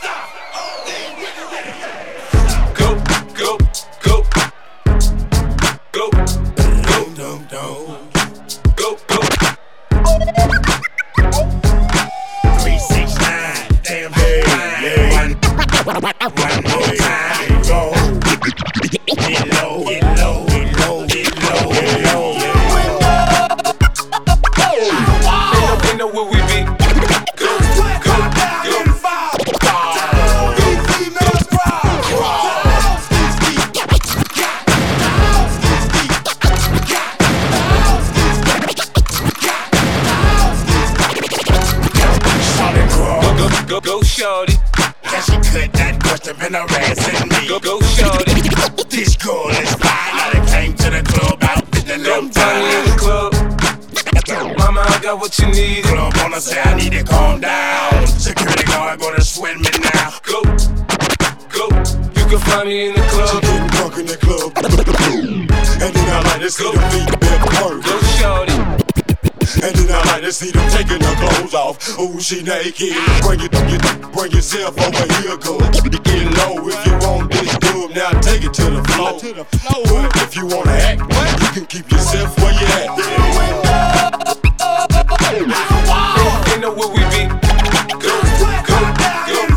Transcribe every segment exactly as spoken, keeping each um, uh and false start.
Go, go, go. Go, go, dum, dum. Go, go. three six nine, damn hey, yeah. One, one more time, go. Get low, get low, get low, get low, get low. They know where we be. Go, go, go. Go, go, shorty. Yeah, she cut that bust up in her ass and me. Go, go, shorty. This girl is fine. Now they came to the club out with the little Find me in the club. Mama, I got what you need. Club wanna say I need to calm down. Security guard gonna sweat me now. Go, go. You can find me in the club. She getting drunk in the club. And then I like to see them feet bend hurt. Go, shorty. And then I like to see them taking her clothes off. Ooh, she naked. Bring it, bring it, bring yourself over here, go. Get low if you want this dub. Now take it to the floor. To the floor. If you wanna act, you can keep yourself where you at. They know where we be. Go, go, go.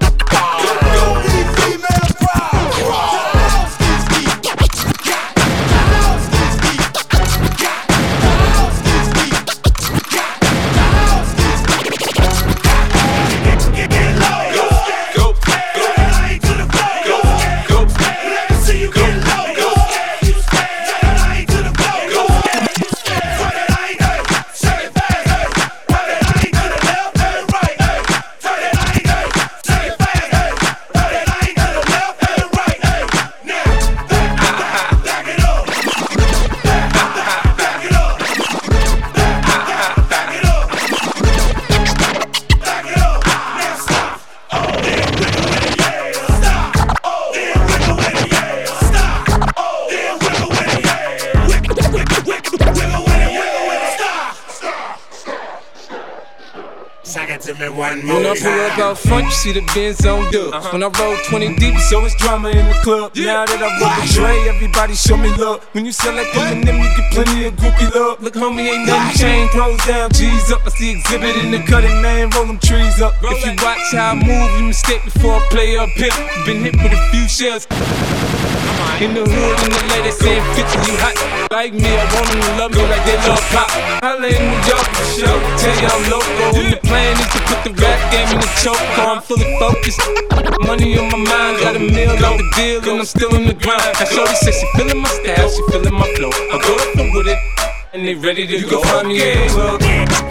When I pull up out front, you see the Benz on dub. Uh-huh. When I roll twenty deep, so it's drama in the club. Yeah. Now that I roll the tray, everybody show me love. When you sell like Eminem, you get plenty of groupie love. Look, homie, ain't nothing changed. Close down, G's up. I see exhibit in the cutting, man. Roll them trees up. Roll if you watch how I move, you mistake before I play up hip. Been hit with a few shells. In the hood, in the lady saying fifty, you hot. Like me, I want them to love me like they love pop. I lay in New York for show. Tell you I'm loco. And the plan is to put the rap game in the choke. I'm fully focused. Money on my mind, got a meal on the deal, and I'm still in the grind. Now shorty says she feeling my style, she feeling my flow. I go up and with it, and they ready to you go. You can find me in the club.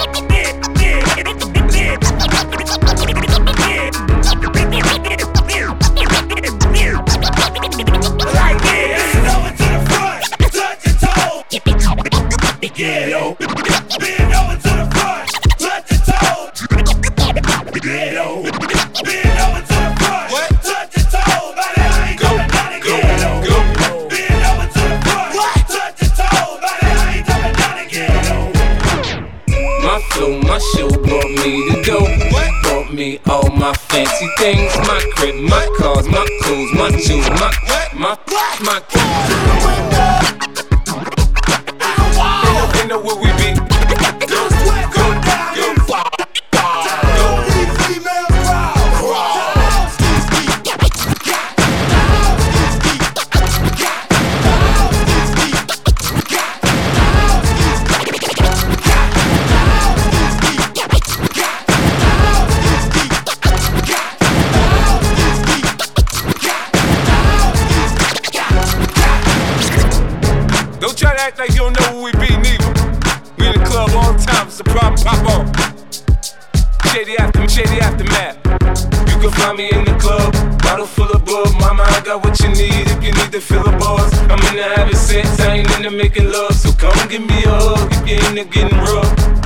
Get low. Bend over to the front. Touch your toes. Get low. Bend over to the front. What? Touch your toes. Body I ain't coming down again. Get low. Bend over to the front. What? Touch your toes. Body I ain't coming down again. My flow, my show brought me to go. What? Brought me all my fancy things. My crib, my cars, my clothes, my shoes, my my my my. They know where we be. Go, go, go, go, go. Don't try to act like you don't know where we be, neither. We in the club all the time, it's a problem, pop on. Shady after, shady aftermath. You can find me in the club, bottle full of bub. Mama, I got what you need if you need to fill the bars. I'm in the having sex, I ain't into making love. So come give me a hug if you're into getting rough.